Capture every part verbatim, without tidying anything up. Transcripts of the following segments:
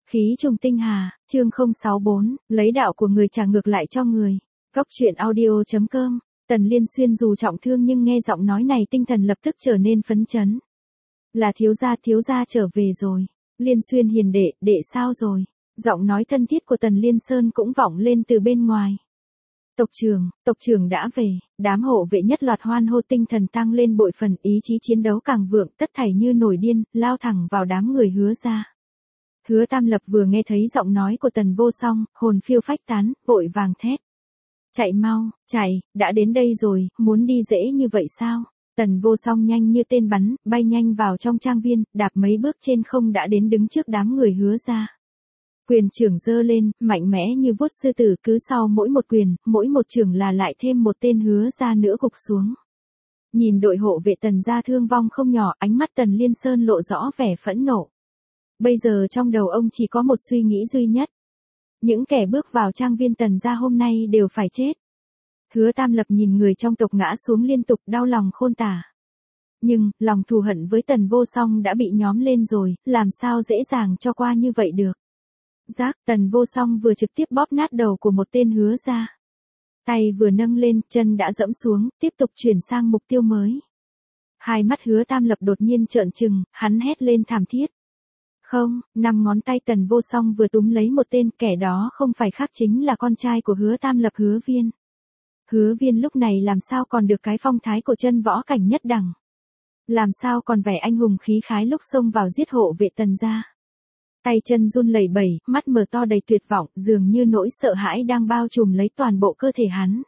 Khí trùng tinh hà, chương không sáu bốn, lấy đạo của người trả ngược lại cho người. Góc truyện audio.com, Tần Liên Xuyên dù trọng thương nhưng nghe giọng nói này tinh thần lập tức trở nên phấn chấn. Là thiếu gia, thiếu gia trở về rồi. Liên Xuyên hiền đệ, đệ sao rồi? Giọng nói thân thiết của Tần Liên Sơn cũng vọng lên từ bên ngoài. Tộc trưởng, tộc trưởng đã về, đám hộ vệ nhất loạt hoan hô, tinh thần tăng lên bội phần, ý chí chiến đấu càng vượng, tất thảy như nổi điên, lao thẳng vào đám người Hứa gia. Hứa Tam Lập vừa nghe thấy giọng nói của Tần Vô Song, hồn phiêu phách tán, vội vàng thét. Chạy mau, chạy, đã đến đây rồi, muốn đi dễ như vậy sao? Tần Vô Song nhanh như tên bắn, bay nhanh vào trong trang viên, đạp mấy bước trên không đã đến đứng trước đám người Hứa gia. Quyền trưởng giơ lên, mạnh mẽ như vuốt sư tử, cứ sau mỗi một quyền, mỗi một trưởng là lại thêm một tên Hứa gia nữa gục xuống. Nhìn đội hộ vệ Tần gia thương vong không nhỏ, ánh mắt Tần Liên Sơn lộ rõ vẻ phẫn nộ. Bây giờ trong đầu ông chỉ có một suy nghĩ duy nhất. Những kẻ bước vào trang viên Tần gia hôm nay đều phải chết. Hứa Tam Lập nhìn người trong tộc ngã xuống liên tục, đau lòng khôn tả. Nhưng, lòng thù hận với Tần Vô Song đã bị nhóm lên rồi, làm sao dễ dàng cho qua như vậy được. Giác, Tần Vô Song vừa trực tiếp bóp nát đầu của một tên Hứa gia. Tay vừa nâng lên, chân đã dẫm xuống, tiếp tục chuyển sang mục tiêu mới. Hai mắt Hứa Tam Lập đột nhiên trợn trừng, hắn hét lên thảm thiết. Không, năm ngón tay Tần Vô Song vừa túm lấy một tên, kẻ đó không phải khác chính là con trai của Hứa Tam Lập, Hứa Viên. Hứa Viên lúc này làm sao còn được cái phong thái của chân võ cảnh nhất đẳng. Làm sao còn vẻ anh hùng khí khái lúc xông vào giết hộ vệ Tần gia. Tay chân run lẩy bẩy, mắt mở to đầy tuyệt vọng, dường như nỗi sợ hãi đang bao trùm lấy toàn bộ cơ thể hắn.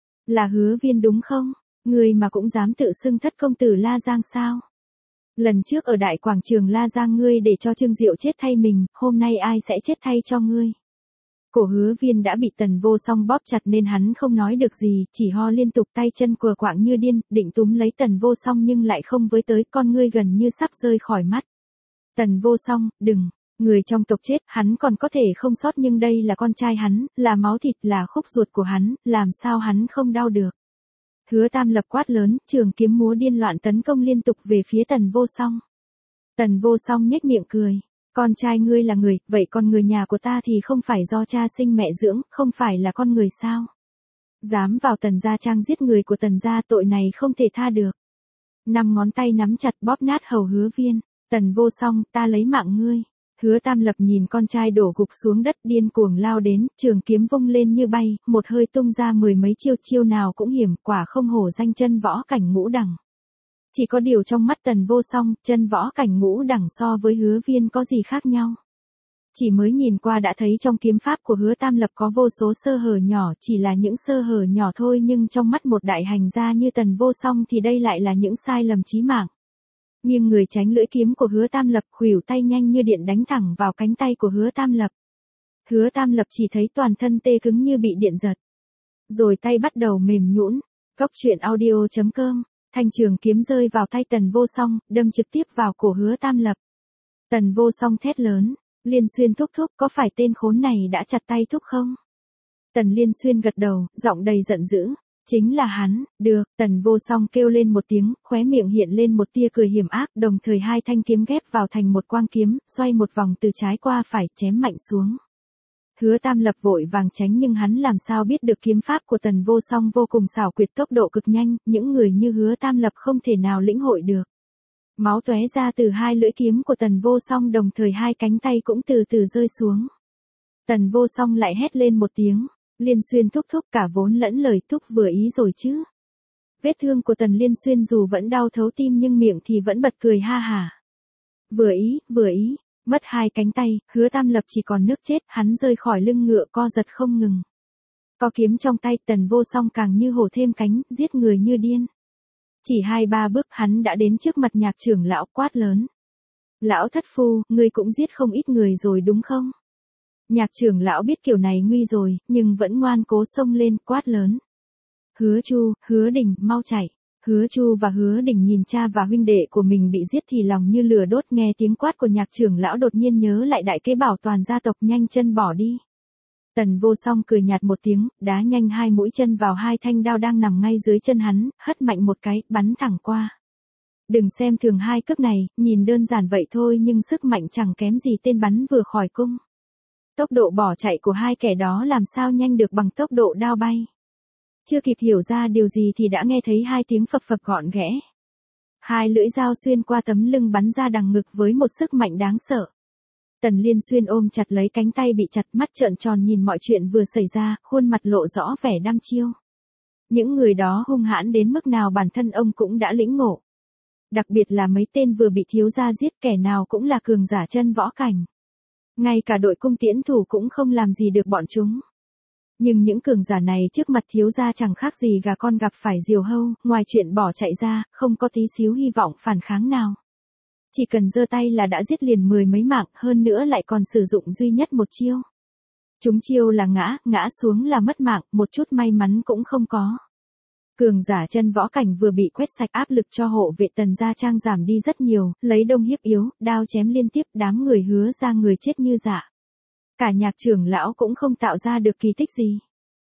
Là Hứa Viên đúng không? Người mà cũng dám tự xưng thất công tử La Giang sao? Lần trước ở đại quảng trường La Giang ngươi để cho Trương Diệu chết thay mình, hôm nay ai sẽ chết thay cho ngươi? Cổ Hứa Viên đã bị Tần Vô Song bóp chặt nên hắn không nói được gì, chỉ ho liên tục, tay chân quờ quạng như điên, định túm lấy Tần Vô Song nhưng lại không với tới, con ngươi gần như sắp rơi khỏi mắt. Tần Vô Song, đừng, người trong tộc chết, hắn còn có thể không sót nhưng đây là con trai hắn, là máu thịt, là khúc ruột của hắn, làm sao hắn không đau được. Hứa Tam Lập quát lớn, trường kiếm múa điên loạn tấn công liên tục về phía Tần Vô Song. Tần Vô Song nhếch miệng cười. Con trai ngươi là người, vậy còn người nhà của ta thì không phải do cha sinh mẹ dưỡng, không phải là con người sao? Dám vào Tần gia trang giết người của Tần gia, tội này không thể tha được. Năm ngón tay nắm chặt bóp nát hầu Hứa Viên. Tần Vô Song, ta lấy mạng ngươi. Hứa Tam Lập nhìn con trai đổ gục xuống đất, điên cuồng lao đến, trường kiếm vung lên như bay, một hơi tung ra mười mấy chiêu, chiêu nào cũng hiểm, quả không hổ danh chân võ cảnh ngũ đẳng. Chỉ có điều trong mắt Tần Vô Song, chân võ cảnh ngũ đẳng so với Hứa Viên có gì khác nhau. Chỉ mới nhìn qua đã thấy trong kiếm pháp của Hứa Tam Lập có vô số sơ hở nhỏ, chỉ là những sơ hở nhỏ thôi nhưng trong mắt một đại hành gia như Tần Vô Song thì đây lại là những sai lầm chí mạng. Nhưng người tránh lưỡi kiếm của Hứa Tam Lập, khuỷu tay nhanh như điện đánh thẳng vào cánh tay của Hứa Tam Lập. Hứa Tam Lập chỉ thấy toàn thân tê cứng như bị điện giật. Rồi tay bắt đầu mềm nhũn. Góc truyện audio.com, thanh trường kiếm rơi vào tay Tần Vô Song, đâm trực tiếp vào cổ Hứa Tam Lập. Tần Vô Song thét lớn, Liên Xuyên thúc thúc, có phải tên khốn này đã chặt tay thúc không? Tần Liên Xuyên gật đầu, giọng đầy giận dữ. Chính là hắn, được, Tần Vô Song kêu lên một tiếng, khóe miệng hiện lên một tia cười hiểm ác, đồng thời hai thanh kiếm ghép vào thành một quang kiếm, xoay một vòng từ trái qua phải, chém mạnh xuống. Hứa Tam Lập vội vàng tránh nhưng hắn làm sao biết được kiếm pháp của Tần Vô Song vô cùng xảo quyệt, tốc độ cực nhanh, những người như Hứa Tam Lập không thể nào lĩnh hội được. Máu tóe ra từ hai lưỡi kiếm của Tần Vô Song, đồng thời hai cánh tay cũng từ từ rơi xuống. Tần Vô Song lại hét lên một tiếng. Liên Xuyên thúc thúc, cả vốn lẫn lời thúc vừa ý rồi chứ. Vết thương của Tần Liên Xuyên dù vẫn đau thấu tim nhưng miệng thì vẫn bật cười ha hả. Vừa ý, vừa ý, mất hai cánh tay, Hứa Tam Lập chỉ còn nước chết, hắn rơi khỏi lưng ngựa co giật không ngừng. Có kiếm trong tay, Tần Vô Song càng như hổ thêm cánh, giết người như điên. Chỉ hai ba bước hắn đã đến trước mặt Nhạc trưởng lão, quát lớn. Lão thất phu, ngươi cũng giết không ít người rồi đúng không? Nhạc trưởng lão biết kiểu này nguy rồi, nhưng vẫn ngoan cố xông lên, quát lớn. Hứa Chu, Hứa Đình, mau chạy. Hứa Chu và Hứa Đình nhìn cha và huynh đệ của mình bị giết thì lòng như lửa đốt, nghe tiếng quát của Nhạc trưởng lão đột nhiên nhớ lại đại kế bảo toàn gia tộc, nhanh chân bỏ đi. Tần Vô Song cười nhạt một tiếng, đá nhanh hai mũi chân vào hai thanh đao đang nằm ngay dưới chân hắn, hất mạnh một cái, bắn thẳng qua. Đừng xem thường hai cước này, nhìn đơn giản vậy thôi nhưng sức mạnh chẳng kém gì tên bắn vừa khỏi cung. Tốc độ bỏ chạy của hai kẻ đó làm sao nhanh được bằng tốc độ đao bay. Chưa kịp hiểu ra điều gì thì đã nghe thấy hai tiếng phập phập gọn ghẽ. Hai lưỡi dao xuyên qua tấm lưng bắn ra đằng ngực với một sức mạnh đáng sợ. Tần Liên Xuyên ôm chặt lấy cánh tay bị chặt, mắt trợn tròn nhìn mọi chuyện vừa xảy ra, khuôn mặt lộ rõ vẻ đăm chiêu. Những người đó hung hãn đến mức nào bản thân ông cũng đã lĩnh ngộ. Đặc biệt là mấy tên vừa bị thiếu gia giết, kẻ nào cũng là cường giả chân võ cảnh. Ngay cả đội cung tiễn thủ cũng không làm gì được bọn chúng. Nhưng những cường giả này trước mặt thiếu gia chẳng khác gì gà con gặp phải diều hâu, ngoài chuyện bỏ chạy ra, không có tí xíu hy vọng phản kháng nào. Chỉ cần giơ tay là đã giết liền mười mấy mạng, hơn nữa lại còn sử dụng duy nhất một chiêu. Chúng chiêu là ngã, ngã xuống là mất mạng, một chút may mắn cũng không có. Cường giả chân võ cảnh vừa bị quét sạch, áp lực cho hộ vệ Tần Gia Trang giảm đi rất nhiều, lấy đông hiếp yếu, đao chém liên tiếp, đám người Hứa ra người chết như dạ. Cả Nhạc trưởng lão cũng không tạo ra được kỳ tích gì.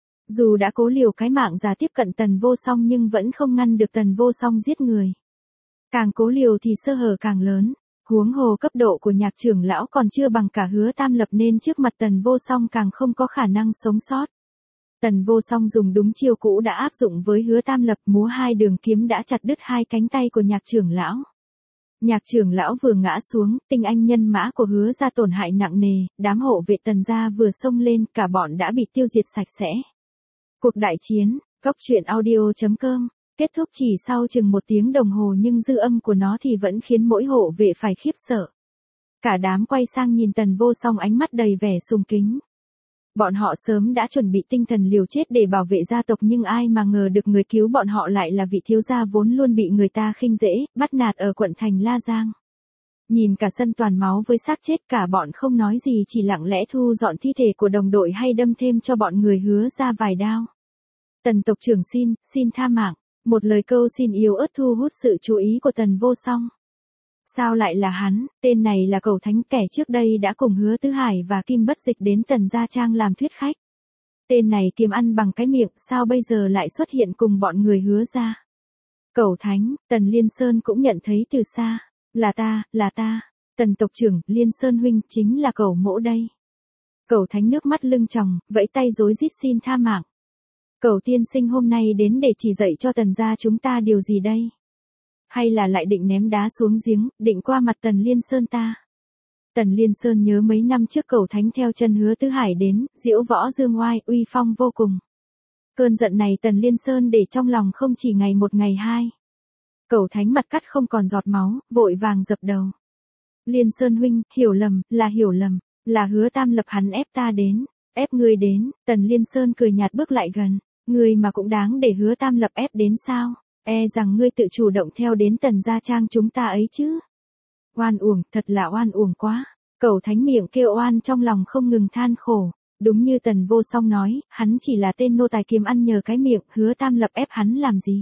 Dù đã cố liều cái mạng già tiếp cận Tần Vô Song nhưng vẫn không ngăn được Tần Vô Song giết người. Càng cố liều thì sơ hở càng lớn, huống hồ cấp độ của Nhạc trưởng lão còn chưa bằng cả Hứa Tam Lập nên trước mặt Tần Vô Song càng không có khả năng sống sót. Tần Vô Song dùng đúng chiêu cũ đã áp dụng với Hứa Tam Lập, múa hai đường kiếm đã chặt đứt hai cánh tay của Nhạc trưởng lão. Nhạc trưởng lão vừa ngã xuống, tinh anh nhân mã của Hứa ra tổn hại nặng nề, đám hộ vệ Tần gia vừa xông lên, cả bọn đã bị tiêu diệt sạch sẽ. Cuộc đại chiến, góc truyện audio chấm com, kết thúc chỉ sau chừng một tiếng đồng hồ nhưng dư âm của nó thì vẫn khiến mỗi hộ vệ phải khiếp sợ. Cả đám quay sang nhìn Tần Vô Song ánh mắt đầy vẻ sùng kính. Bọn họ sớm đã chuẩn bị tinh thần liều chết để bảo vệ gia tộc nhưng ai mà ngờ được người cứu bọn họ lại là vị thiếu gia vốn luôn bị người ta khinh dễ, bắt nạt ở quận thành La Giang. Nhìn cả sân toàn máu với xác chết, cả bọn không nói gì chỉ lặng lẽ thu dọn thi thể của đồng đội hay đâm thêm cho bọn người Hứa ra vài đao. Tần tộc trưởng xin, xin tha mạng, một lời câu xin yếu ớt thu hút sự chú ý của Tần Vô Song. Sao lại là hắn, tên này là Cẩu Thánh, kẻ trước đây đã cùng Hứa Tứ Hải và Kim Bất Dịch đến Tần Gia Trang làm thuyết khách. Tên này kiếm ăn bằng cái miệng, sao bây giờ lại xuất hiện cùng bọn người Hứa ra. Cẩu Thánh, Tần Liên Sơn cũng nhận thấy từ xa, là ta, là ta, Tần tộc trưởng, Liên Sơn huynh, chính là Cẩu mỗ đây. Cẩu Thánh nước mắt lưng tròng, vẫy tay rối rít xin tha mạng. Cẩu tiên sinh hôm nay đến để chỉ dạy cho Tần gia chúng ta điều gì đây? Hay là lại định ném đá xuống giếng, định qua mặt Tần Liên Sơn ta? Tần Liên Sơn nhớ mấy năm trước Cẩu Thánh theo chân Hứa Tứ Hải đến, diễu võ dương oai, uy phong vô cùng. Cơn giận này Tần Liên Sơn để trong lòng không chỉ ngày một ngày hai. Cẩu Thánh mặt cắt không còn giọt máu, vội vàng dập đầu. Liên Sơn huynh, hiểu lầm, là hiểu lầm, là Hứa Tam Lập hắn ép ta đến, ép ngươi đến. Tần Liên Sơn cười nhạt bước lại gần, ngươi mà cũng đáng để Hứa Tam Lập ép đến sao? E rằng ngươi tự chủ động theo đến Tần Gia Trang chúng ta ấy chứ. Oan uổng, thật là oan uổng quá. Cẩu Thánh miệng kêu oan trong lòng không ngừng than khổ. Đúng như Tần Vô Song nói, hắn chỉ là tên nô tài kiếm ăn nhờ cái miệng, Hứa Tam Lập ép hắn làm gì.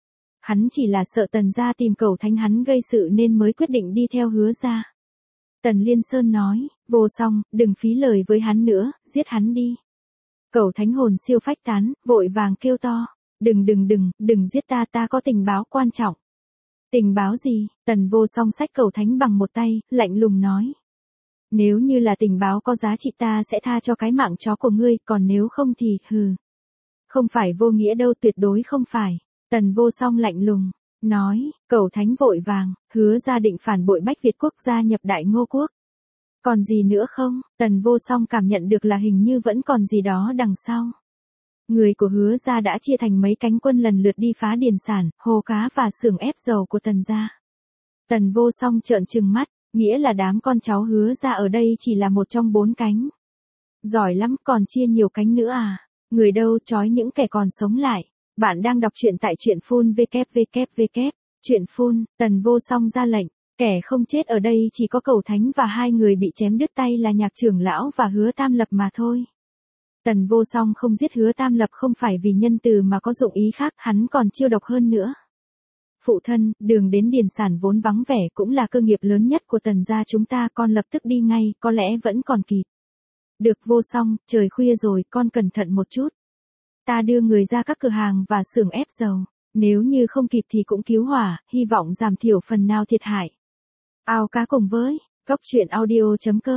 Hắn chỉ là sợ Tần gia tìm Cẩu Thánh hắn gây sự nên mới quyết định đi theo Hứa gia. Tần Liên Sơn nói, Vô Song, đừng phí lời với hắn nữa, giết hắn đi. Cẩu Thánh hồn siêu phách tán, vội vàng kêu to. Đừng đừng đừng, đừng giết ta, ta có tình báo quan trọng. Tình báo gì? Tần Vô Song xách Cẩu Thánh bằng một tay, lạnh lùng nói. Nếu như là tình báo có giá trị ta sẽ tha cho cái mạng chó của ngươi, còn nếu không thì, hừ. Không phải vô nghĩa đâu, tuyệt đối không phải. Tần Vô Song lạnh lùng, nói, Cẩu Thánh vội vàng, Hứa ra định phản bội Bách Việt quốc gia nhập Đại Ngô quốc. Còn gì nữa không? Tần Vô Song cảm nhận được là hình như vẫn còn gì đó đằng sau. Người của Hứa gia đã chia thành mấy cánh quân lần lượt đi phá điền sản, hồ cá và xưởng ép dầu của Tần gia. Tần Vô Song trợn trừng mắt, nghĩa là đám con cháu Hứa gia ở đây chỉ là một trong bốn cánh. Giỏi lắm, còn chia nhiều cánh nữa à? Người đâu trói những kẻ còn sống lại. Bạn đang đọc truyện tại truyện phun www. Truyện phun, Tần Vô Song ra lệnh, kẻ không chết ở đây chỉ có Cẩu Thánh và hai người bị chém đứt tay là Nhạc trưởng lão và Hứa Tam Lập mà thôi. Tần Vô Song không giết Hứa Tam Lập không phải vì nhân từ mà có dụng ý khác, hắn còn chiêu độc hơn nữa. Phụ thân, đường đến điền sản vốn vắng vẻ cũng là cơ nghiệp lớn nhất của Tần gia chúng ta, con lập tức đi ngay, có lẽ vẫn còn kịp. Được Vô Song, trời khuya rồi, con cẩn thận một chút. Ta đưa người ra các cửa hàng và xưởng ép dầu, nếu như không kịp thì cũng cứu hỏa, hy vọng giảm thiểu phần nào thiệt hại. Ao cá cùng với, góc truyện audio chấm com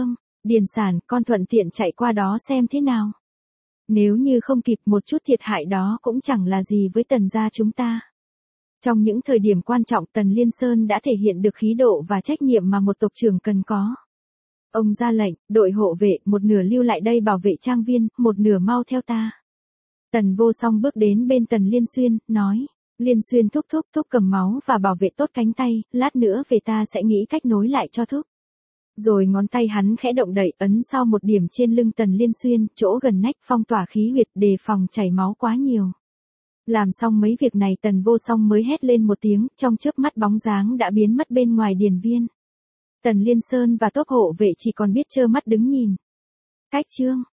Điền sản, con thuận tiện chạy qua đó xem thế nào. Nếu như không kịp một chút thiệt hại đó cũng chẳng là gì với Tần gia chúng ta. Trong những thời điểm quan trọng Tần Liên Sơn đã thể hiện được khí độ và trách nhiệm mà một tộc trưởng cần có. Ông ra lệnh, đội hộ vệ, một nửa lưu lại đây bảo vệ trang viên, một nửa mau theo ta. Tần Vô Song bước đến bên Tần Liên Xuyên, nói. Liên Xuyên thúc thúc thúc cầm máu và bảo vệ tốt cánh tay, lát nữa về ta sẽ nghĩ cách nối lại cho thúc. Rồi ngón tay hắn khẽ động đậy ấn sau một điểm trên lưng Tần Liên Xuyên, chỗ gần nách phong tỏa khí huyệt đề phòng chảy máu quá nhiều. Làm xong mấy việc này Tần Vô Song mới hét lên một tiếng, trong chớp mắt bóng dáng đã biến mất bên ngoài điền viên. Tần Liên Sơn và tốp hộ vệ chỉ còn biết trơ mắt đứng nhìn. Cách chương